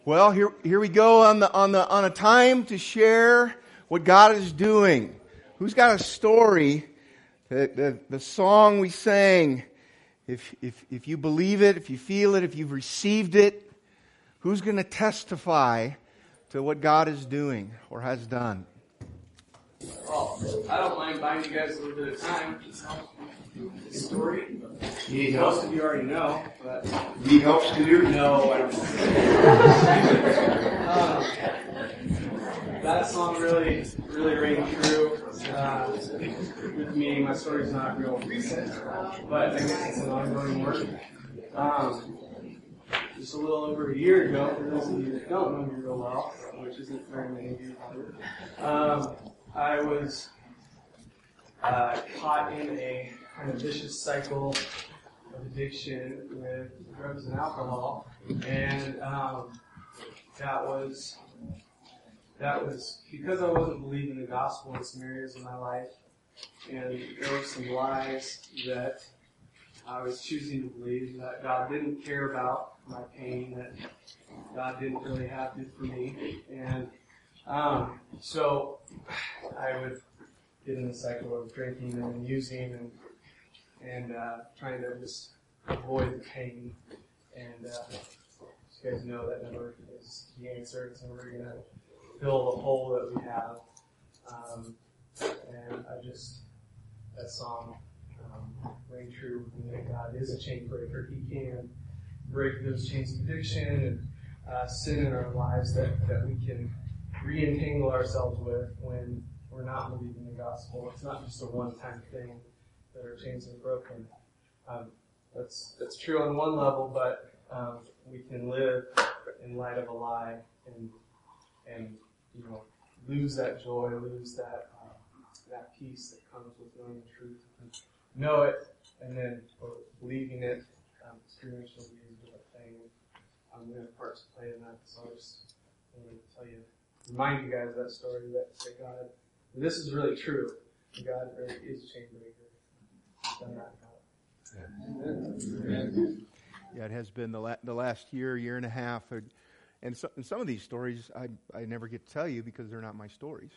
Well, here we go on a time to share what God is doing. Who's got a story? The song we sang. If you believe it, if you feel it, if you've received it, who's going to testify to what God is doing or has done? Well, I don't mind buying you guys a little bit of time. The story. Most of you already know, but Need help, Studer? No, I don't. That song really rang true with me. My story's not real recent, but I guess it's an ongoing work. Just a little over a year ago, for those of you that don't know me real well, which isn't very many of you, I was caught in a kind of vicious cycle of addiction with drugs and alcohol, and that was because I wasn't believing the gospel in some areas of my life, and there were some lies that I was choosing to believe, that God didn't care about my pain, that God didn't really have good for me, and so I would get in the cycle of drinking and using and trying to just avoid the pain. And you guys know that never is the answer. It's never going to fill the hole that we have. And that song rang true with me, that God is a chain breaker. He can break those chains of addiction and sin in our lives that we can re-entangle ourselves with when we're not believing the gospel. It's not just a one-time thing that our chains are broken. That's true on one level, but we can live in light of a lie and lose that joy, lose that peace that comes with knowing the truth. Know it, and then believing it experientially is a different thing. I'm going to have parts to play in that, so I just wanted to tell you, remind you guys of that story, that God, this is really true. God really is a chain breaker. He's done that. Amen. Yeah, it has been the last year and a half, and some of these stories I never get to tell you because they're not my stories.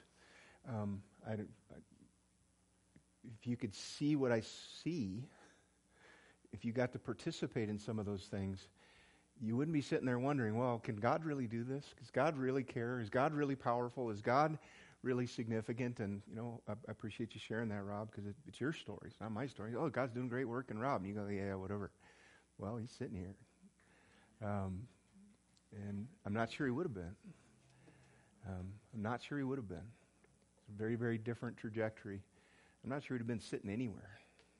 If you could see what I see, if you got to participate in some of those things, you wouldn't be sitting there wondering, well, can God really do this? Does God really care? Is God really powerful? Is God really significant? And, I appreciate you sharing that, Rob, because it's your story. It's not my story. Oh, God's doing great work in Rob. And you go, yeah, whatever. Well, he's sitting here. And I'm not sure he would have been. I'm not sure he would have been. It's a very, very different trajectory. I'm not sure he'd have been sitting anywhere.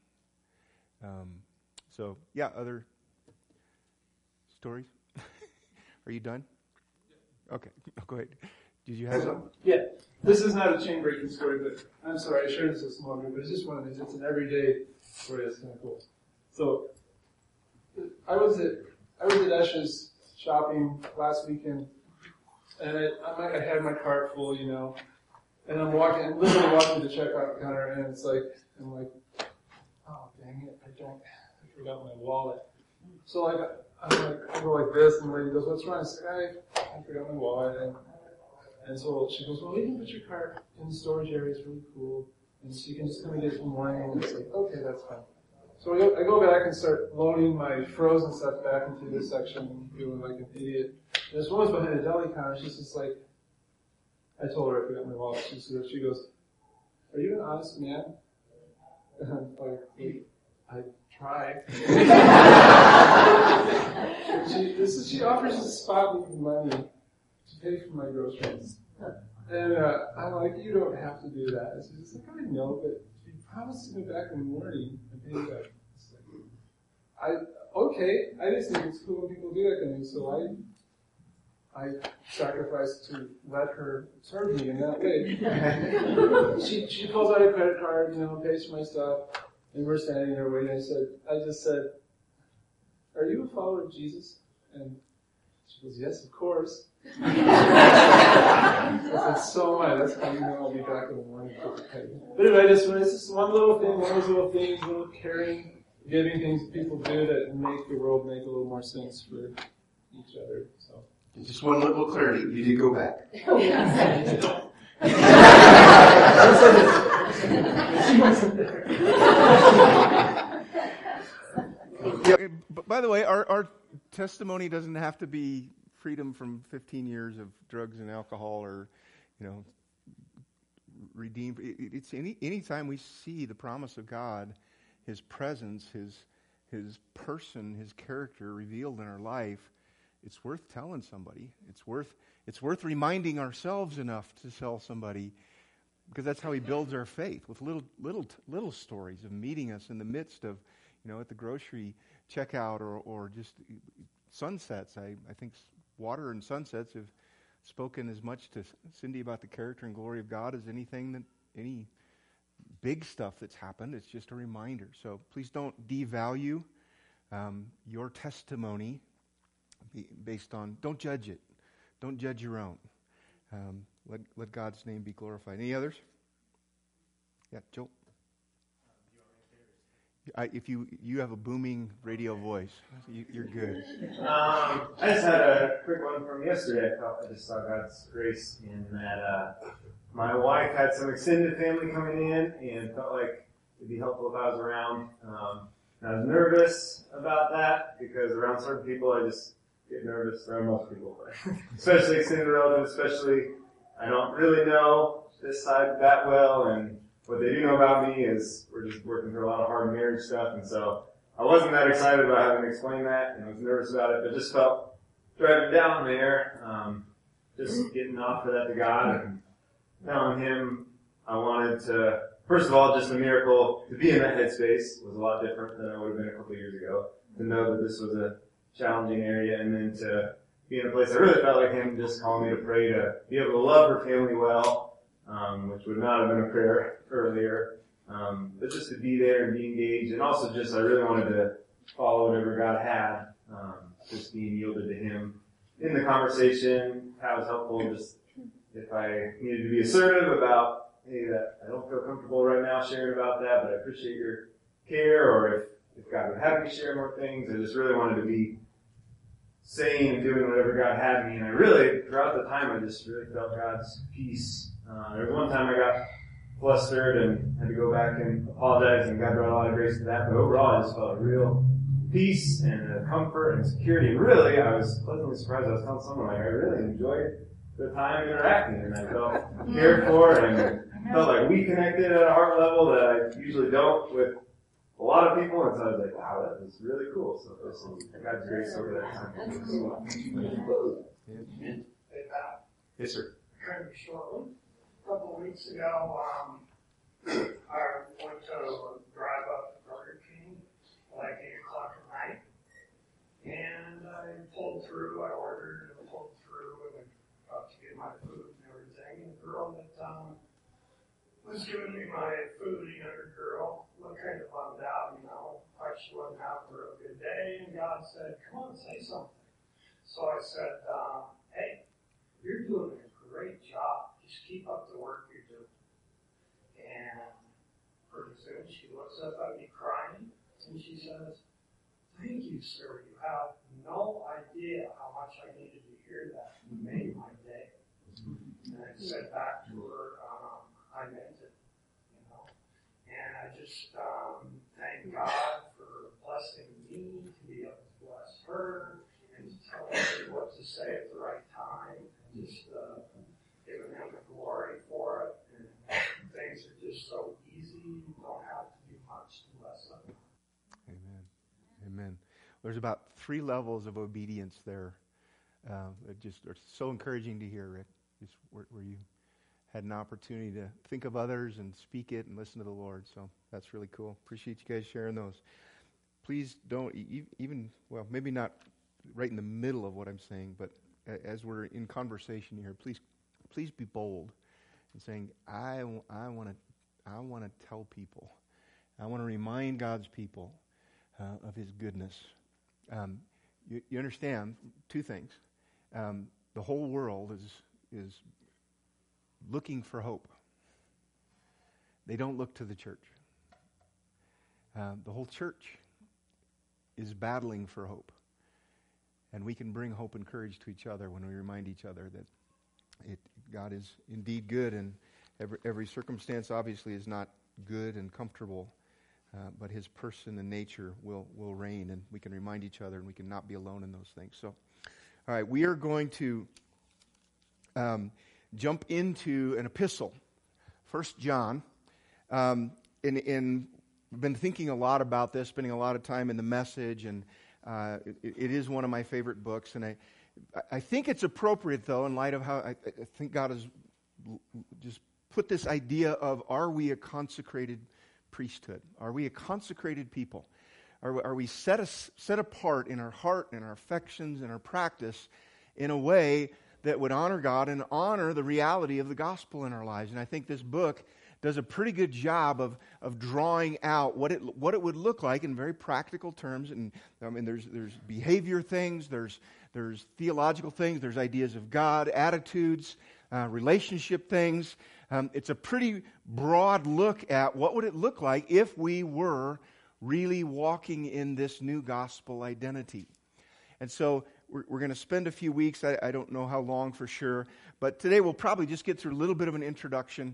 Other stories? Are you done? Okay, go ahead. Did you have something? Yeah, this is not a chain breaking story, but I'm sorry, I shared this with small group, but it's just one of these. It's an everyday story that's kind of cool. So, I was at Esh's shopping last weekend, and I had my cart full, and I'm literally walking to the checkout counter, and I'm like, oh dang it, I forgot my wallet. So I go like this, and the lady goes, what's wrong? I say, I forgot my wallet. And so she goes, well, you can put your cart in the storage area. It's really cool. And so you can just come and get it from morning. And it's like, okay, that's fine. So I go back and start loading my frozen stuff back into this section, doing like an idiot. And this woman's behind a deli counter. She's just like, I told her I forgot my wallet. She goes, are you an honest man? And I'm like, I try. She offers to spot me for money to pay for my groceries. And I'm like, you don't have to do that. And she's like, I know, but you promised to go back in the morning and pay you back. Okay, I just think it's cool when people do that kind of thing, so I sacrificed to let her serve me in that way. She pulls out a credit card, pays for my stuff, and we're standing there waiting. I just said, are you a follower of Jesus? And she goes, yes, of course. I said, so am I. That's how you know I'll be back in the morning. But anyway, it's just one little thing, one of those little things, little caring, giving things people do that make the world make a little more sense for each other. So Just one little clarity. You did go back. Oh, yes. Yeah, by the way, our testimony doesn't have to be freedom from 15 years of drugs and alcohol, or, redeemed. It's any time we see the promise of God, His presence, His person, His character revealed in our life, it's worth telling somebody. It's worth reminding ourselves enough to tell somebody, because that's how He builds our faith, with little stories of meeting us in the midst of, at the grocery checkout or just sunsets. I think water and sunsets have spoken as much to Cindy about the character and glory of God as any big stuff that's happened. It's just a reminder. So please don't devalue your testimony based on, don't judge it. Don't judge your own. Let God's name be glorified. Any others? Yeah, Joel. If you have a booming radio voice, you're good. I just had a quick one from yesterday. I just saw God's grace in that my wife had some extended family coming in and felt like it'd be helpful if I was around. I was nervous about that because around certain people I just get nervous around most people, especially extended relatives, especially I don't really know this side that well, and what they do know about me is we're just working through a lot of hard marriage stuff, and so I wasn't that excited about having to explain that, and I was nervous about it, but just felt driving down there, just getting offered that to God and telling Him I wanted to, first of all, just a miracle to be in that headspace was a lot different than I would have been a couple of years ago, to know that this was a challenging area, and then to be in a place I really felt like Him just calling me to pray to be able to love her family well, which would not have been a prayer earlier, but just to be there and be engaged, and also just I really wanted to follow whatever God had, just being yielded to Him in the conversation. That was helpful. Just if I needed to be assertive about, hey, that I don't feel comfortable right now sharing about that, but I appreciate your care, or if God would have me share more things, I just really wanted to be saying and doing whatever God had me, and I really, throughout the time, I just really felt God's peace. There was one time I got flustered and had to go back and apologize, and God brought a lot of grace to that, but overall I just felt a real peace and a comfort and security, and really I was pleasantly surprised. I was telling someone, like, I really enjoyed the time interacting, and I felt cared for and felt like we connected at a heart level that I usually don't with a lot of people, and so I was like, wow, that was really cool. So there's some God's grace over that time. Yes, sir. Kind of shortly. A couple of weeks ago, I went to drive up to Burger King like 8 o'clock at night, and I pulled through. I ordered and pulled through and to get my food and everything. And the girl that was giving me my food, a younger girl, looked kind of bummed out, like she wasn't having a real good day. And God said, "Come on, say something." So I said, "Hey, you're doing a great job. Just keep up the work you're doing." And pretty soon she looks up at me crying, and she says, "Thank you, sir. You have no idea how much I needed to hear that. You made my day." And I said back to her, "I meant it, And I just thank God for blessing me to be able to bless her and to tell her what to say at the right time. Just giving Him the glory for it. And things are just so easy. You don't have to do much to bless them. Amen. Amen. There's about 3 levels of obedience there that just are so encouraging to hear, Rick. Just where you had an opportunity to think of others and speak it and listen to the Lord. So that's really cool. Appreciate you guys sharing those. Please don't even, well, maybe not right in the middle of what I'm saying, but as we're in conversation here, please be bold in saying, I want to tell people. I want to remind God's people of His goodness. You understand 2 things. The whole world is looking for hope. They don't look to the church. The whole church is battling for hope. And we can bring hope and courage to each other when we remind each other that God is indeed good, and every circumstance obviously is not good and comfortable, but His person and nature will reign, and we can remind each other, and we can not be alone in those things. So, all right, we are going to jump into an epistle, 1 John. We've been thinking a lot about this, spending a lot of time in the message, and it is one of my favorite books, and I think it's appropriate, though, in light of how I think God has just put this idea of, are we a consecrated priesthood? Are we a consecrated people? Are we set apart in our heart and our affections and our practice in a way that would honor God and honor the reality of the gospel in our lives? And I think this book does a pretty good job of drawing out what it would look like in very practical terms. And I mean, there's behavior things, there's theological things, there's ideas of God, attitudes, relationship things. It's a pretty broad look at what would it look like if we were really walking in this new gospel identity. And so we're going to spend a few weeks, I don't know how long for sure, but today we'll probably just get through a little bit of an introduction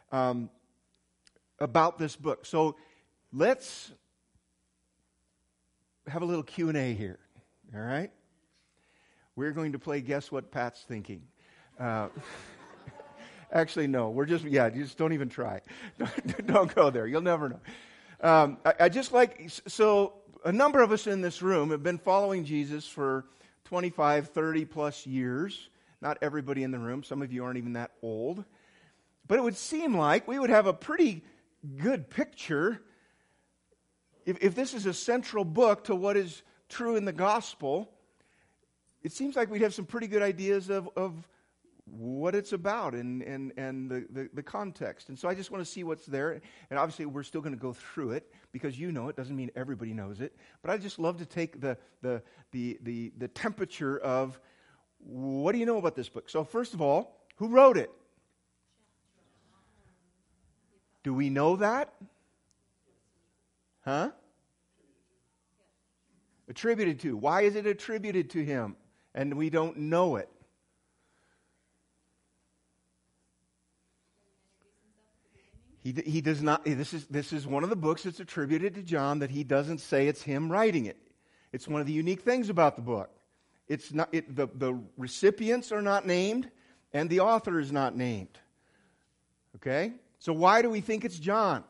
about this book. So let's have a little Q&A here, all right? We're going to play Guess What Pat's Thinking. Actually, no, just don't even try. Don't go there. You'll never know. So a number of us in this room have been following Jesus for 25, 30 plus years. Not everybody in the room. Some of you aren't even that old. But it would seem like we would have a pretty good picture if this is a central book to what is true in the gospel. It seems like we'd have some pretty good ideas of what it's about and the context. And so I just want to see what's there. And obviously we're still going to go through it because you know it. Doesn't mean everybody knows it. But I just love to take the temperature of what do you know about this book. So first of all, who wrote it? Do we know that? Huh? Attributed to. Why is it attributed to him? And we don't know it. He does not. This is one of the books that's attributed to John that he doesn't say it's him writing it. It's one of the unique things about the book. It's not. The recipients are not named, and the author is not named. Okay. So why do we think it's John?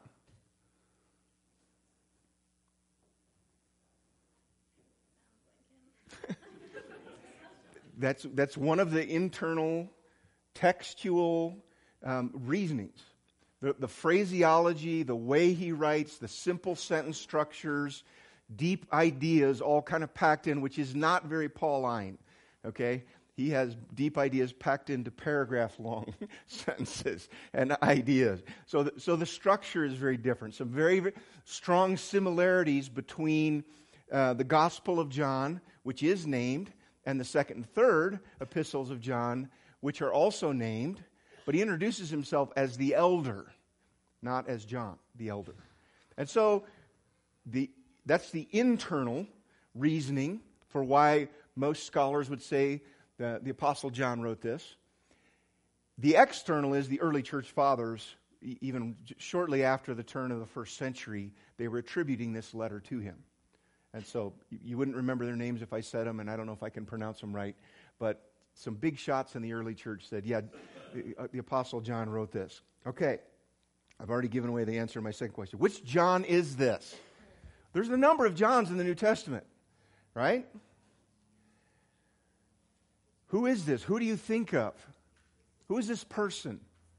That's one of the internal textual reasonings. The phraseology, the way he writes, the simple sentence structures, deep ideas all kind of packed in, which is not very Pauline. Okay? He has deep ideas packed into paragraph-long sentences and ideas. So the structure is very different. Some very, very strong similarities between the Gospel of John, which is named, and the second and third epistles of John, which are also named. But he introduces himself as the elder, not as John, the elder. And so that's the internal reasoning for why most scholars would say the Apostle John wrote this. The external is the early church fathers, even shortly after the turn of the first century, they were attributing this letter to him. And so you wouldn't remember their names if I said them, and I don't know if I can pronounce them right, but some big shots in the early church said, yeah, the Apostle John wrote this. Okay, I've already given away the answer to my second question. Which John is this? There's a number of Johns in the New Testament, right? Who is this? Who do you think of? Who is this person?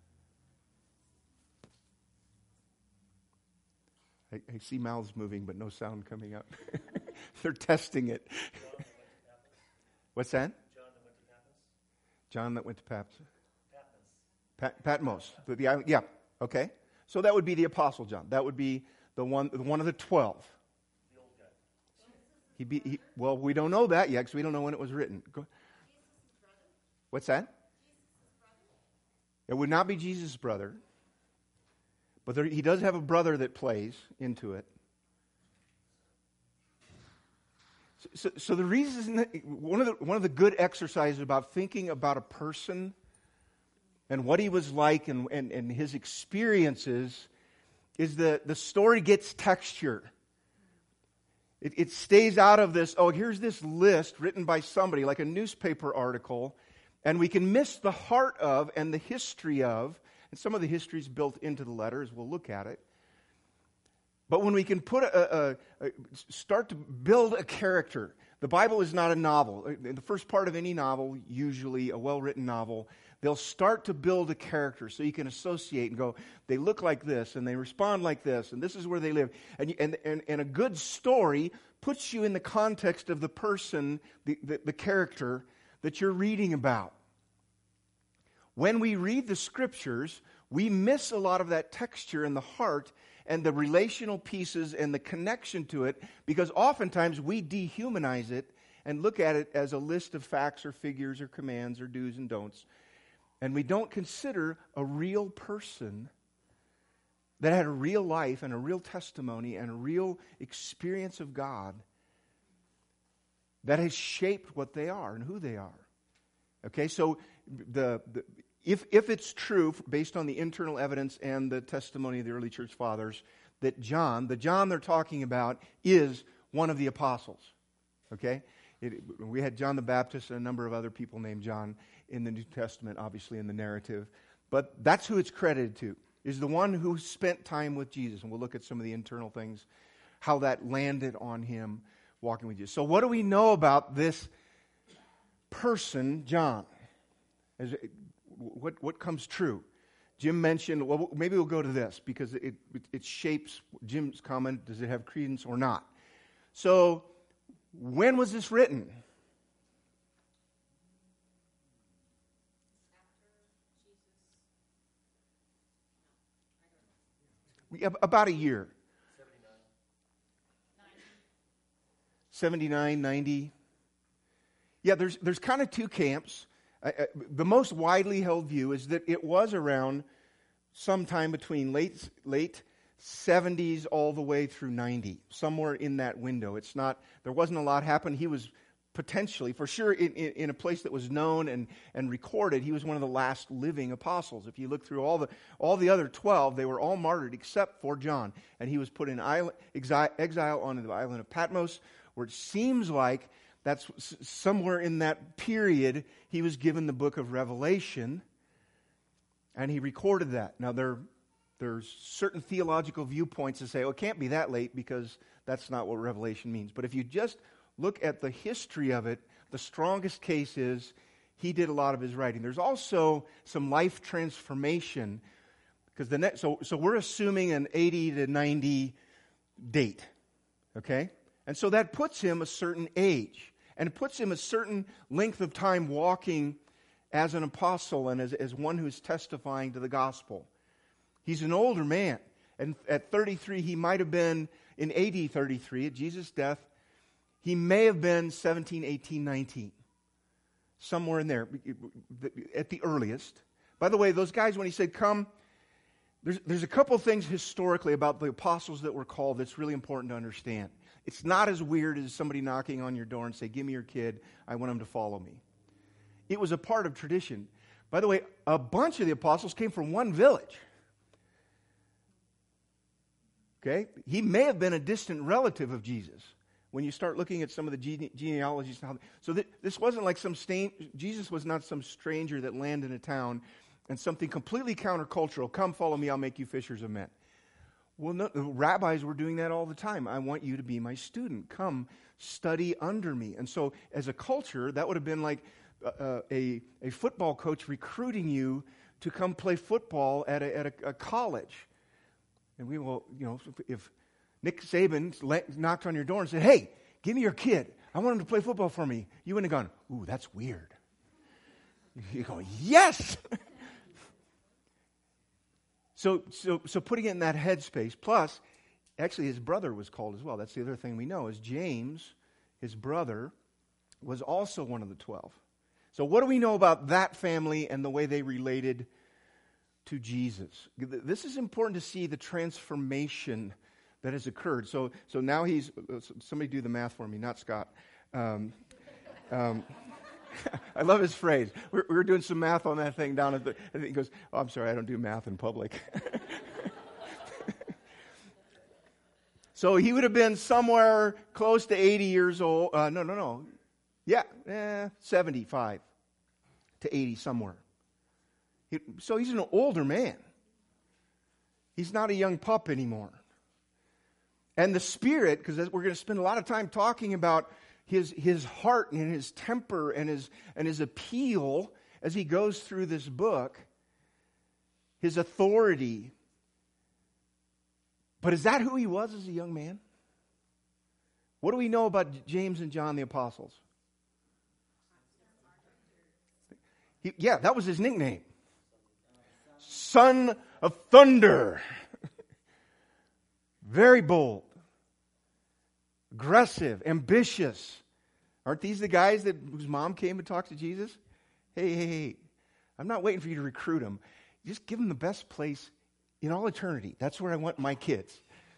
I see mouths moving, but no sound coming up. They're testing it. What's that? John that went to Patmos. Patmos. The island. Yeah. Okay. So that would be the Apostle John. That would be the one of the 12. The old guy. Well, we don't know that yet because we don't know when it was written. What's that? It would not be Jesus' brother. But he does have a brother that plays into it. So the reason, one of the good exercises about thinking about a person and what he was like and his experiences is the story gets texture. It stays out of this, here's this list written by somebody, like a newspaper article, and we can miss the heart of and the history of, and some of the history is built into the letters, we'll look at it. But when we can start to build a character, the Bible is not a novel. In the first part of any novel, usually a well-written novel, they'll start to build a character so you can associate and go, they look like this, and they respond like this, and this is where they live. And a good story puts you in the context of the person, the character that you're reading about. When we read the Scriptures, we miss a lot of that texture in the heart and the relational pieces and the connection to it, because oftentimes we dehumanize it and look at it as a list of facts or figures or commands or do's and don'ts. And we don't consider a real person that had a real life and a real testimony and a real experience of God that has shaped what they are and who they are. Okay, so if it's true, based on the internal evidence and the testimony of the early church fathers, that the John they're talking about is one of the apostles. Okay? We had John the Baptist and a number of other people named John in the New Testament, obviously in the narrative. But that's who it's credited to, is the one who spent time with Jesus. And we'll look at some of the internal things, how that landed on him walking with Jesus. So what do we know about this person, John? What comes true? Jim mentioned, well, maybe we'll go to this because it shapes Jim's comment. Does it have credence or not? So, when was this written? About a year. 79, 90. Yeah, there's kind of two camps. The most widely held view is that it was around sometime between late 70s all the way through 90, somewhere in that window. There wasn't a lot happened. He was potentially, for sure, in a place that was known and recorded, he was one of the last living apostles. If you look through all the other 12, they were all martyred except for John. And he was put in exile on the island of Patmos, where it seems like that's somewhere in that period he was given the book of Revelation, and he recorded that. Now, there's certain theological viewpoints that say, it can't be that late because that's not what Revelation means. But if you just look at the history of it, the strongest case is he did a lot of his writing. There's also some life transformation, because so we're assuming an 80 to 90 date, okay? And so that puts him a certain age. And it puts him a certain length of time walking as an apostle and as one who's testifying to the gospel. He's an older man. And at 33, he might have been, in AD 33, at Jesus' death, he may have been 17, 18, 19. Somewhere in there, at the earliest. By the way, those guys, when he said, come, there's a couple things historically about the apostles that were called that's really important to understand. It's not as weird as somebody knocking on your door and say, give me your kid, I want him to follow me. It was a part of tradition. By the way, a bunch of the apostles came from one village. Okay? He may have been a distant relative of Jesus. When you start looking at some of the genealogies. So this wasn't like Jesus was not some stranger that landed in a town and something completely countercultural. Come follow me, I'll make you fishers of men. Well, no, the rabbis were doing that all the time. I want you to be my student. Come study under me. And so as a culture, that would have been like a football coach recruiting you to come play football at a college. And we will, if Nick Saban knocked on your door and said, hey, give me your kid. I want him to play football for me. You wouldn't have gone, ooh, that's weird. You go, yes! So putting it in that headspace, plus, actually his brother was called as well. That's the other thing we know, is James, his brother, was also one of the 12. So what do we know about that family and the way they related to Jesus? This is important to see the transformation that has occurred. So now somebody do the math for me, not Scott. I love his phrase. We were doing some math on that thing down at the, and he goes, "Oh, I'm sorry, I don't do math in public." So he would have been somewhere close to 80 years old. No. Yeah, 75 to 80 somewhere. So he's an older man. He's not a young pup anymore. And the Spirit, because we're going to spend a lot of time talking about his heart and his temper and his appeal as he goes through this book, his authority. But is that who he was as a young man? What do we know about James and John the apostles? That was his nickname. Son of Thunder. Very bold. Aggressive. Ambitious. Aren't these the guys whose mom came and talked to Jesus? Hey. I'm not waiting for you to recruit them. Just give them the best place in all eternity. That's where I want my kids.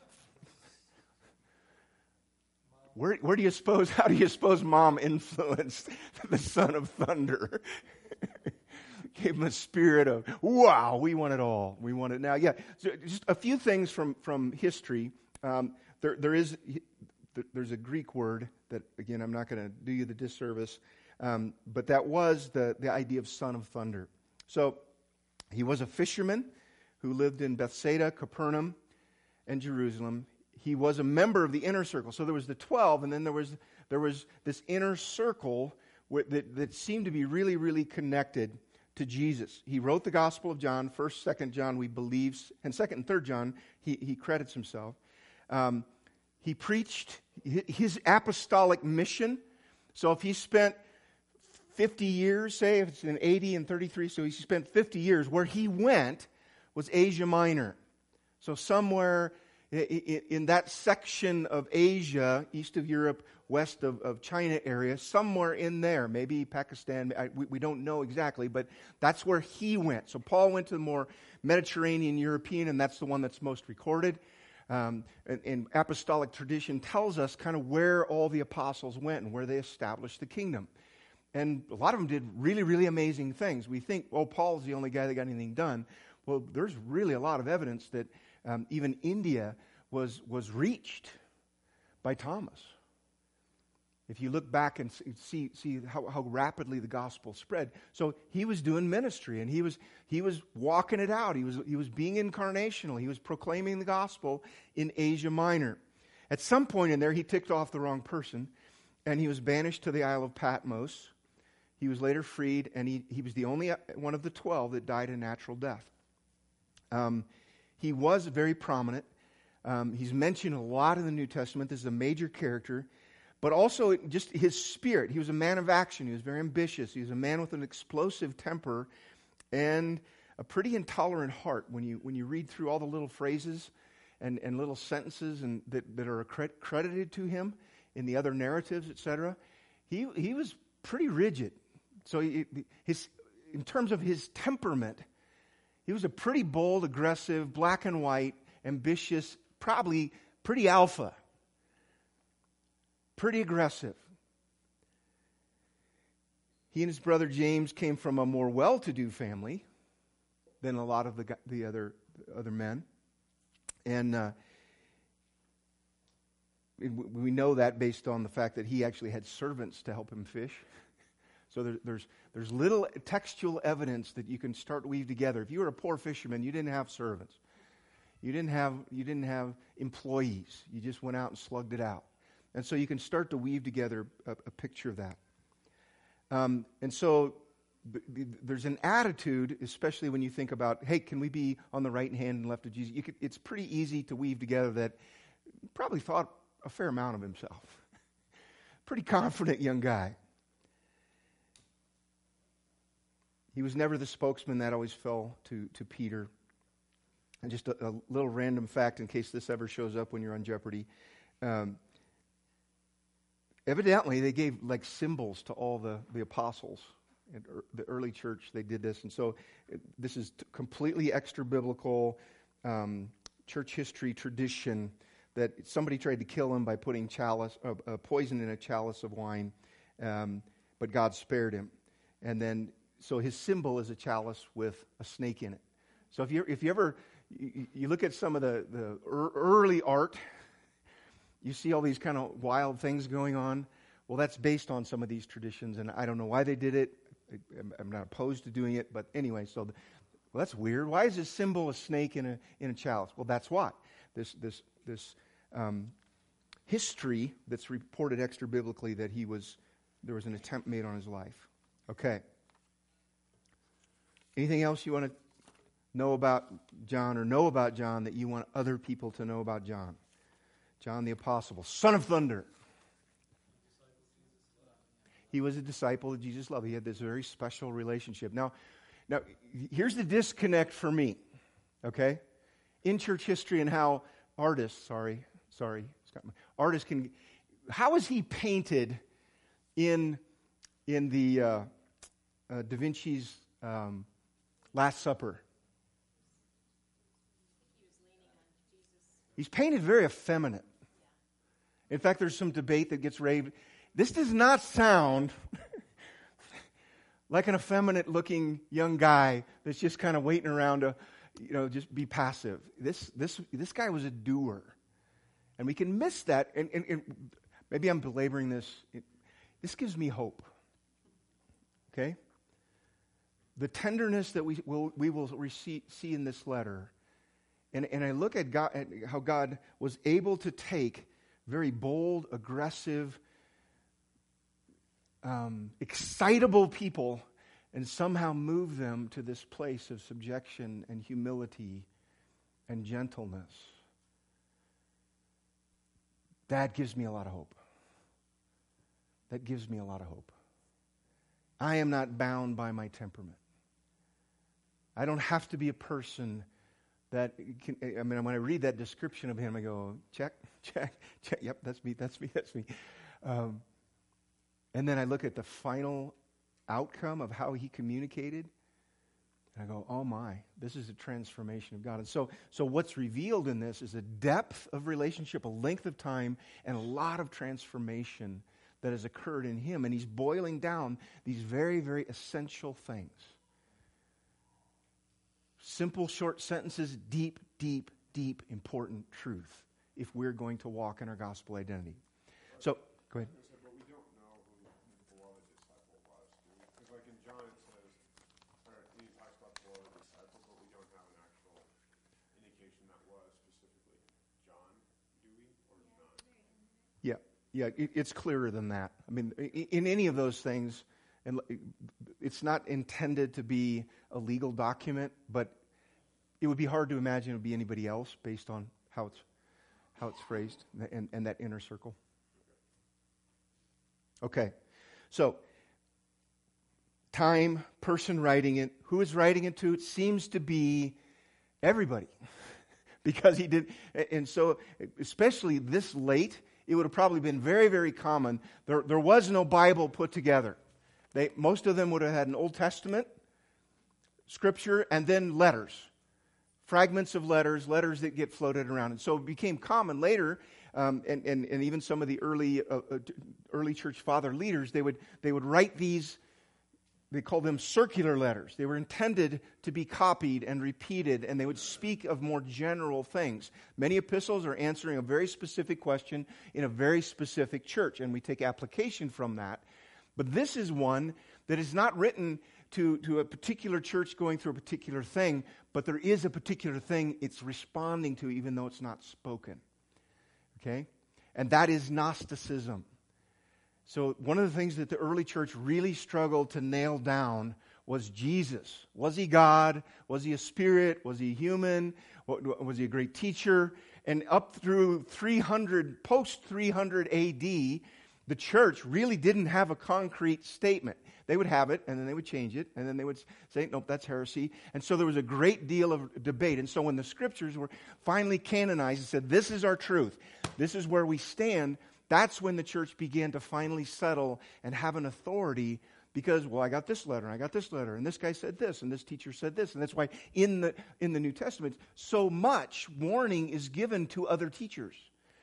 How do you suppose mom influenced the Son of Thunder? Gave him a spirit of, wow, we want it all. We want it now. Yeah, so just a few things from history. There's a Greek word that, again, I'm not going to do you the disservice, but that was the idea of Son of Thunder. So he was a fisherman who lived in Bethsaida, Capernaum, and Jerusalem. He was a member of the inner circle. So there was the 12, and then there was this inner circle that seemed to be really, really connected to Jesus. He wrote the Gospel of John, 1st, 2nd John, we believe, and 2nd and 3rd John, he credits himself. He preached his apostolic mission. So if he spent 50 years, say, if it's in 80 and 33, so he spent 50 years, where he went was Asia Minor. So somewhere in that section of Asia, east of Europe, west of China area, somewhere in there, maybe Pakistan, we don't know exactly, but that's where he went. So Paul went to the more Mediterranean European, and that's the one that's most recorded. And apostolic tradition tells us kind of where all the apostles went and where they established the kingdom. And a lot of them did really, really amazing things. We think, Paul's the only guy that got anything done. Well, there's really a lot of evidence that even India was reached by Thomas. If you look back and see how rapidly the gospel spread. So he was doing ministry, and he was walking it out. He was being incarnational. He was proclaiming the gospel in Asia Minor. At some point in there, he ticked off the wrong person, and he was banished to the Isle of Patmos. He was later freed, and he was the only one of the 12 that died a natural death. He was very prominent. He's mentioned a lot in the New Testament. This is a major character. But also just his spirit. He was a man of action. He was very ambitious. He was a man with an explosive temper and a pretty intolerant heart. When you read through all the little phrases and little sentences that are credited to him in the other narratives, etc., he was pretty rigid. So in terms of his temperament, he was a pretty bold, aggressive, black and white, ambitious, probably pretty alpha. Pretty aggressive. He and his brother James came from a more well-to-do family than a lot of the other men. And we know that based on the fact that he actually had servants to help him fish. So there's little textual evidence that you can start to weave together. If you were a poor fisherman, you didn't have servants. You didn't have employees. You just went out and slugged it out. And so you can start to weave together a picture of that. And so there's an attitude, especially when you think about, hey, can we be on the right hand and left of Jesus? It's pretty easy to weave together that he probably thought a fair amount of himself. Pretty confident young guy. He was never the spokesman. That always fell to Peter. And just a little random fact in case this ever shows up when you're on Jeopardy. Evidently, they gave like symbols to all the apostles. In the early church, they did this. And so this is completely extra-biblical church history tradition that somebody tried to kill him by putting poison in a chalice of wine, but God spared him. And then, so his symbol is a chalice with a snake in it. So if you ever look at some of the early art, you see all these kind of wild things going on. Well, that's based on some of these traditions, and I don't know why they did it. I'm not opposed to doing it, but anyway, well, that's weird. Why is this symbol a snake in a chalice? Well, that's why. This history that's reported extra biblically that there was an attempt made on his life. Okay. Anything else you want to know about John that you want other people to know about John? John the Apostle, son of thunder. He was a disciple of Jesus' love. He had this very special relationship. Now, here's the disconnect for me, okay? In church history and how artists can, how is he painted in the Da Vinci's Last Supper? He's painted very effeminate. In fact, there's some debate that gets raved. This does not sound like an effeminate-looking young guy that's just kind of waiting around to, just be passive. This guy was a doer, and we can miss that. And maybe I'm belaboring this. This gives me hope. Okay, the tenderness that we will see in this letter, and I look at God, at how God was able to take very bold, aggressive, excitable people and somehow move them to this place of subjection and humility and gentleness. That gives me a lot of hope. That gives me a lot of hope. I am not bound by my temperament. I don't have to be a person that can, when I read that description of him, I go, check. Yep, that's me. And then I look at the final outcome of how he communicated, and I go, oh my, this is a transformation of God. And so what's revealed in this is a depth of relationship, a length of time, and a lot of transformation that has occurred in him. And he's boiling down these very, very essential things. Simple, short sentences, deep, deep, deep, important truth if we're going to walk in our gospel identity. So, go ahead. But we don't know who the beloved disciple was. Because like in John it says, he talks about the beloved disciple, but we don't have an actual indication that was specifically John, do we? Or not? Yeah, it's clearer than that. I mean, in any of those things, and it's not intended to be a legal document, but it would be hard to imagine it would be anybody else based on how it's phrased and that inner circle. Okay, so time, person writing it, who is writing it to? It seems to be everybody, because he did, and so especially this late, it would have probably been very, very common. There was no Bible put together. Most of them would have had an Old Testament, Scripture, and then letters. Fragments of letters that get floated around. And so it became common later, and even some of the early church father leaders, they would write these, they called them circular letters. They were intended to be copied and repeated, and they would speak of more general things. Many epistles are answering a very specific question in a very specific church, and we take application from that. But this is one that is not written to a particular church going through a particular thing, but there is a particular thing it's responding to even though it's not spoken. Okay? And that is Gnosticism. So one of the things that the early church really struggled to nail down was Jesus. Was he God? Was he a spirit? Was he human? Was he a great teacher? And up through post 300 AD, the church really didn't have a concrete statement. They would have it, and then they would change it, and then they would say, nope, that's heresy. And so there was a great deal of debate. And so when the scriptures were finally canonized and said, this is our truth, this is where we stand, that's when the church began to finally settle and have an authority because, well, I got this letter, and I got this letter, and this guy said this, and this teacher said this. And that's why in the New Testament, so much warning is given to other teachers.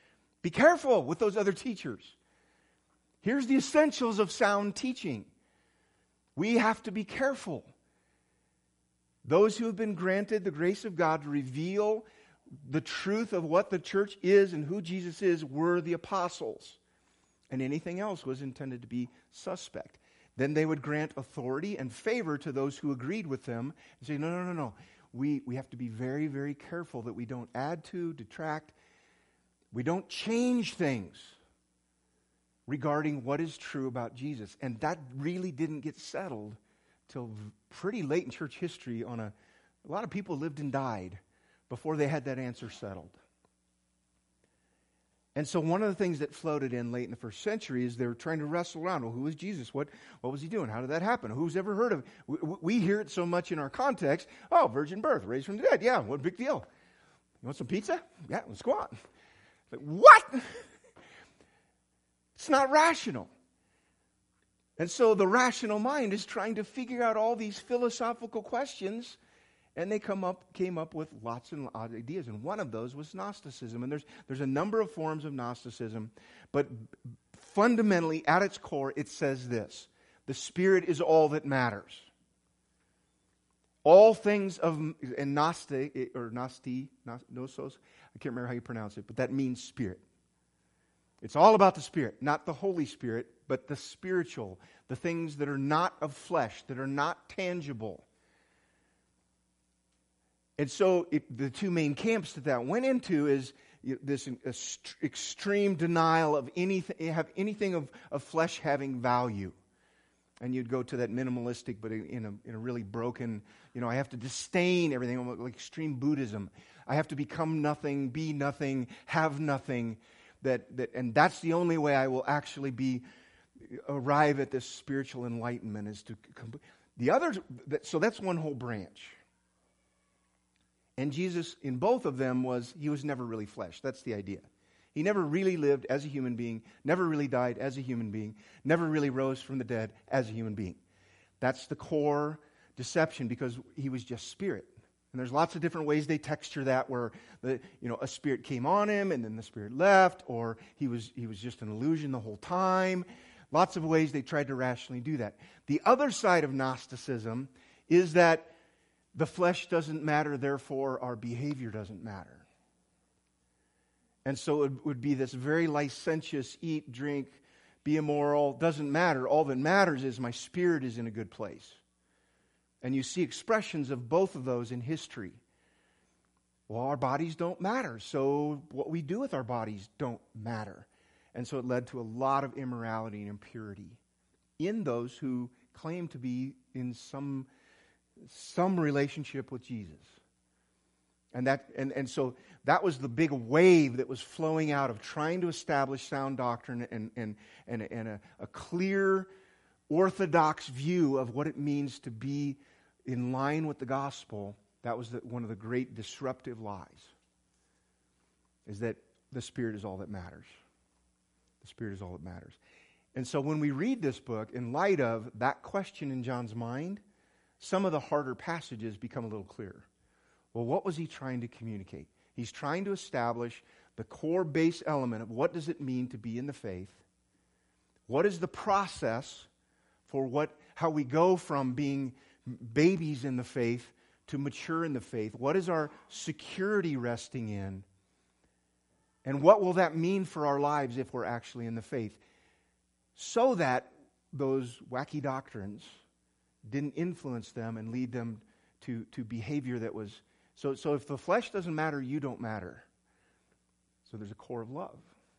Be careful with those other teachers. Here's the essentials of sound teaching. We have to be careful. Those who have been granted the grace of God to reveal the truth of what the church is and who Jesus is were the apostles. And anything else was intended to be suspect. Then they would grant authority and favor to those who agreed with them and say, no. We have to be very, very careful that we don't add to, detract. We don't change things regarding what is true about Jesus. And that really didn't get settled till pretty late in church history. A lot of people lived and died before they had that answer settled. And so one of the things that floated in late in the first century is they were trying to wrestle around. Well, who was Jesus? What was he doing? How did that happen? Who's ever heard of it? We hear it so much in our context. Oh, virgin birth, raised from the dead. Yeah, what a big deal. You want some pizza? Yeah, let's go on. Like, what? It's not rational. And so the rational mind is trying to figure out all these philosophical questions, and they came up with lots and lots of ideas. And one of those was Gnosticism. And there's a number of forms of Gnosticism, but fundamentally, at its core, it says this: the Spirit is all that matters. All things of Gnosti, Gnosos, I can't remember how you pronounce it, but that means Spirit. It's all about the Spirit, not the Holy Spirit, but the spiritual, the things that are not of flesh, that are not tangible. And so the two main camps that went into is this extreme denial of anything of flesh having value. And you'd go to that minimalistic, but in a really broken, I have to disdain everything, like extreme Buddhism. I have to become nothing, be nothing, have nothing. And that's the only way I will actually arrive at this spiritual enlightenment, is to the others. So that's one whole branch. And Jesus, in both of them, he was never really flesh. That's the idea. He never really lived as a human being, never really died as a human being, never really rose from the dead as a human being. That's the core deception, because he was just spirit. And there's lots of different ways they texture that, where a spirit came on him and then the spirit left, or he was just an illusion the whole time. Lots of ways they tried to rationally do that. The other side of Gnosticism is that the flesh doesn't matter, therefore our behavior doesn't matter. And so it would be this very licentious, eat, drink, be immoral, doesn't matter. All that matters is my spirit is in a good place. And you see expressions of both of those in history. Well, our bodies don't matter, so what we do with our bodies don't matter. And so it led to a lot of immorality and impurity in those who claim to be in some relationship with Jesus. And so that was the big wave that was flowing out of trying to establish sound doctrine and a clear, orthodox view of what it means to be in line with the gospel. That was one of the great disruptive lies, is that the Spirit is all that matters. The Spirit is all that matters. And so when we read this book, in light of that question in John's mind, some of the harder passages become a little clearer. Well, what was he trying to communicate? He's trying to establish the core base element of what does it mean to be in the faith. What is the process for how we go from being babies in the faith to mature in the faith? What is our security resting in? And what will that mean for our lives if we're actually in the faith? So that those wacky doctrines didn't influence them and lead them to behavior that was... So if the flesh doesn't matter, you don't matter. So there's a core of love.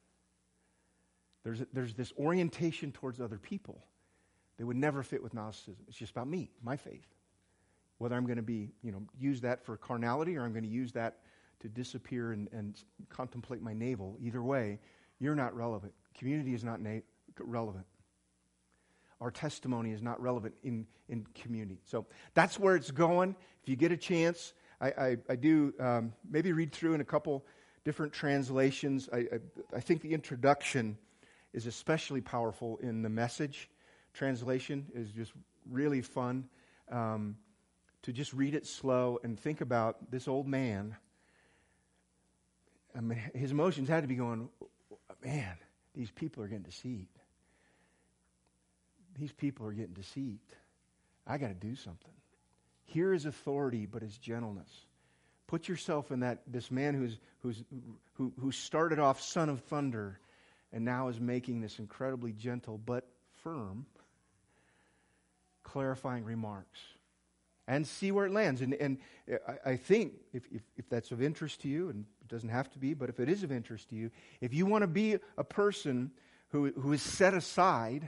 There's this orientation towards other people that would never fit with Gnosticism. It's just about me, my faith. Whether I'm going to use that for carnality, or I'm going to use that to disappear and contemplate my navel. Either way, you're not relevant. Community is not relevant. Our testimony is not relevant in community. So that's where it's going. If you get a chance, I do maybe read through in a couple different translations. I think the introduction is especially powerful in the Message translation. Is just really fun to just read it slow and think about this old man. I mean, his emotions had to be going, man, these people are getting deceived. These people are getting deceived. I got to do something. Here is authority, but it's gentleness. Put yourself in this man who started off son of thunder and now is making this incredibly gentle but firm, clarifying remarks. And see where it lands. And I think if that's of interest to you, and it doesn't have to be, but if it is of interest to you, if you want to be a person who is set aside,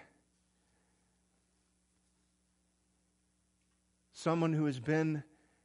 someone who has been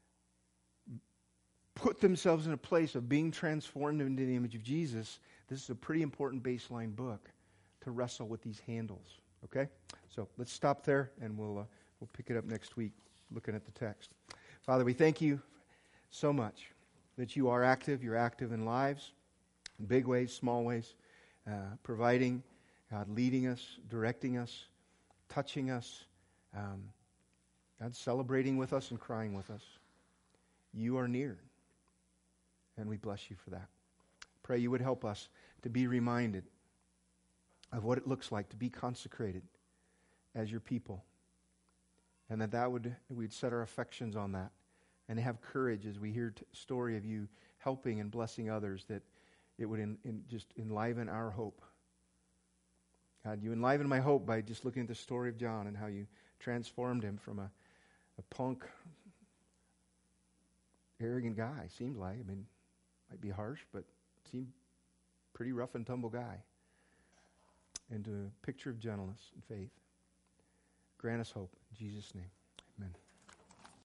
put themselves in a place of being transformed into the image of Jesus, this is a pretty important baseline book to wrestle with these handles. Okay? So let's stop there, and we'll pick it up next week, looking at the text. Father, we thank you so much that you are active. You're active in lives, in big ways, small ways, providing, God, leading us, directing us, touching us, God, celebrating with us and crying with us. You are near, and we bless you for that. Pray you would help us to be reminded of what it looks like to be consecrated as your people, and we'd set our affections on that, and have courage as we hear story of you helping and blessing others, that it would just enliven our hope. God, you enliven my hope by just looking at the story of John and how you transformed him from a punk, arrogant guy, seemed like. I mean, might be harsh, but seemed pretty rough and tumble guy, into a picture of gentleness and faith. Grant us hope. In Jesus' name.